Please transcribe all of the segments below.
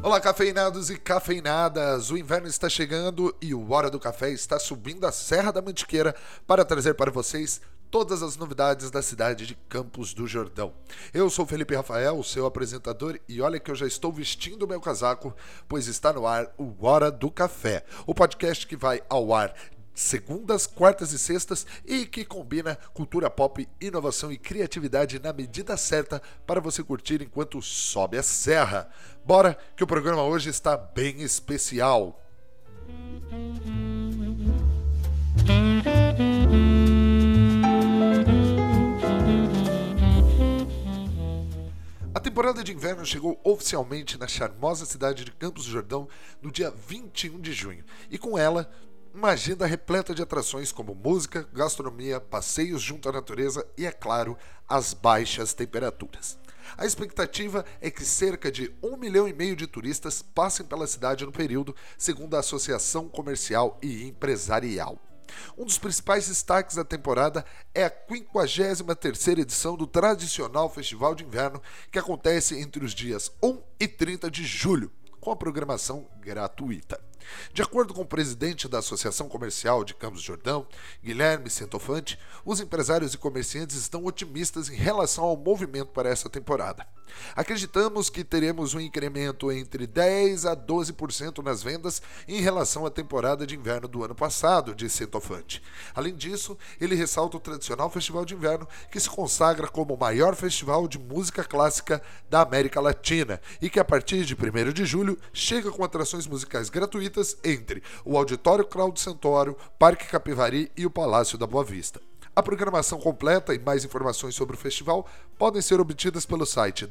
Olá, cafeinados e cafeinadas! O inverno está chegando e o Hora do Café está subindo a Serra da Mantiqueira para trazer para vocês todas as novidades da cidade de Campos do Jordão. Eu sou Felipe Rafael, o seu apresentador, e olha que eu já estou vestindo o meu casaco, pois está no ar o Hora do Café, o podcast que vai ao ar segundas, quartas e sextas e que combina cultura pop, inovação e criatividade na medida certa para você curtir enquanto sobe a serra. Bora que o programa hoje está bem especial. A temporada de inverno chegou oficialmente na charmosa cidade de Campos do Jordão no dia 21 de junho e com ela uma agenda repleta de atrações como música, gastronomia, passeios junto à natureza e, é claro, as baixas temperaturas. A expectativa é que cerca de 1,5 milhão de turistas passem pela cidade no período, segundo a Associação Comercial e Empresarial. Um dos principais destaques da temporada é a 53ª edição do tradicional Festival de Inverno, que acontece entre os dias 1 e 30 de julho, com a programação gratuita. De acordo com o presidente da Associação Comercial de Campos do Jordão, Guilherme Centofante, os empresários e comerciantes estão otimistas em relação ao movimento para essa temporada. Acreditamos que teremos um incremento entre 10% a 12% nas vendas em relação à temporada de inverno do ano passado, disse Centofante. Além disso, ele ressalta o tradicional Festival de Inverno, que se consagra como o maior festival de música clássica da América Latina e que a partir de 1º de julho chega com atrações musicais gratuitas entre o Auditório Claudio Santoro, Parque Capivari e o Palácio da Boa Vista. A programação completa e mais informações sobre o festival podem ser obtidas pelo site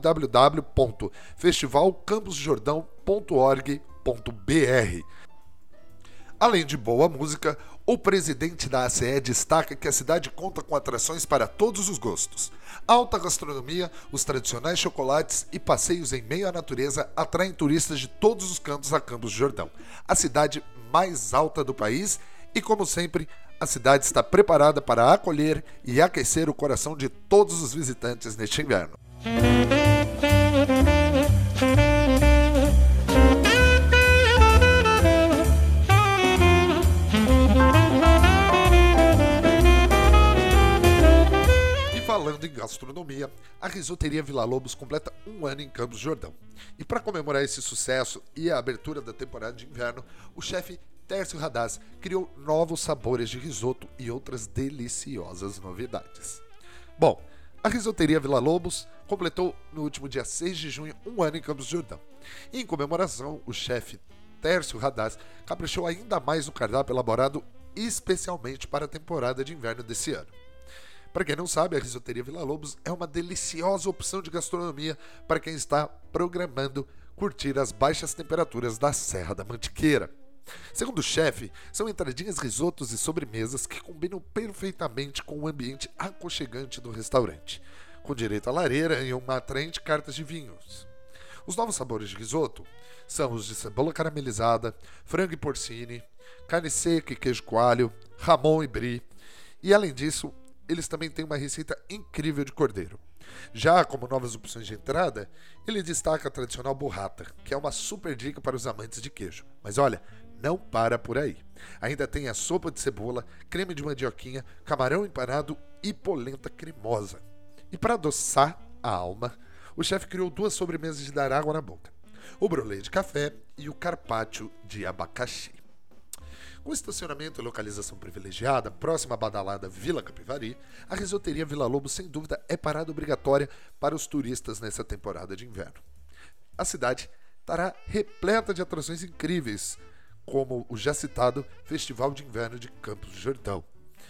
www.festivalcamposdejordão.org.br. Além de boa música, o presidente da ACE destaca que a cidade conta com atrações para todos os gostos. Alta gastronomia, os tradicionais chocolates e passeios em meio à natureza atraem turistas de todos os cantos a Campos do Jordão, a cidade mais alta do país e, como sempre, a cidade está preparada para acolher e aquecer o coração de todos os visitantes neste inverno. Falando em gastronomia, a Risoteria Villa Lobos completa 1 ano em Campos do Jordão. E para comemorar esse sucesso e a abertura da temporada de inverno, o chefe Tércio Radaz criou novos sabores de risoto e outras deliciosas novidades. Bom, a Risoteria Villa Lobos completou no último dia 6 de junho 1 ano em Campos do Jordão. E em comemoração, o chefe Tércio Radaz caprichou ainda mais no cardápio elaborado especialmente para a temporada de inverno desse ano. Para quem não sabe, a Risoteria Villa Lobos é uma deliciosa opção de gastronomia para quem está programando curtir as baixas temperaturas da Serra da Mantiqueira. Segundo o chefe, são entradinhas, risotos e sobremesas que combinam perfeitamente com o ambiente aconchegante do restaurante, com direito à lareira e uma atraente carta de vinhos. Os novos sabores de risoto são os de cebola caramelizada, frango e porcine, carne seca e queijo coalho, ramon e brie, e além disso, eles também têm uma receita incrível de cordeiro. Já como novas opções de entrada, ele destaca a tradicional burrata, que é uma super dica para os amantes de queijo. Mas olha, não para por aí. Ainda tem a sopa de cebola, creme de mandioquinha, camarão empanado e polenta cremosa. E para adoçar a alma, o chefe criou 2 sobremesas de dar água na boca: o brulê de café e o carpaccio de abacaxi. Com estacionamento e localização privilegiada, próxima à badalada Vila Capivari, a Risoteria Villa Lobos, sem dúvida, é parada obrigatória para os turistas nessa temporada de inverno. A cidade estará repleta de atrações incríveis, como o já citado Festival de Inverno de Campos do Jordão.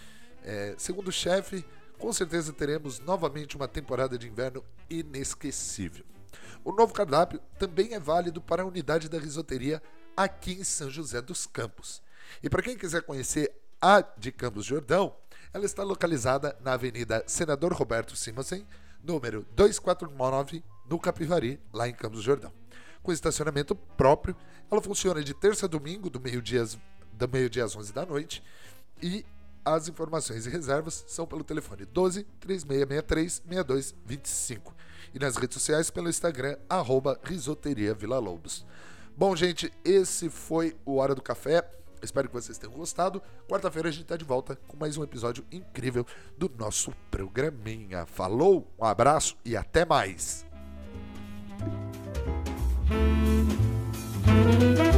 Segundo o chefe, com certeza teremos novamente uma temporada de inverno inesquecível. O novo cardápio também é válido para a unidade da risoteria aqui em São José dos Campos. E para quem quiser conhecer a de Campos do Jordão, ela está localizada na Avenida Senador Roberto Simonsen, número 249, no Capivari, lá em Campos do Jordão. Com estacionamento próprio, ela funciona de terça a domingo, do meio-dia às 11 da noite, e as informações e reservas são pelo telefone 12 3663 6225. E nas redes sociais pelo Instagram, @risoteriavilalobos. Bom, gente, esse foi o Hora do Café. Espero que vocês tenham gostado. Quarta-feira a gente tá de volta com mais um episódio incrível do nosso programinha. Falou, um abraço e até mais!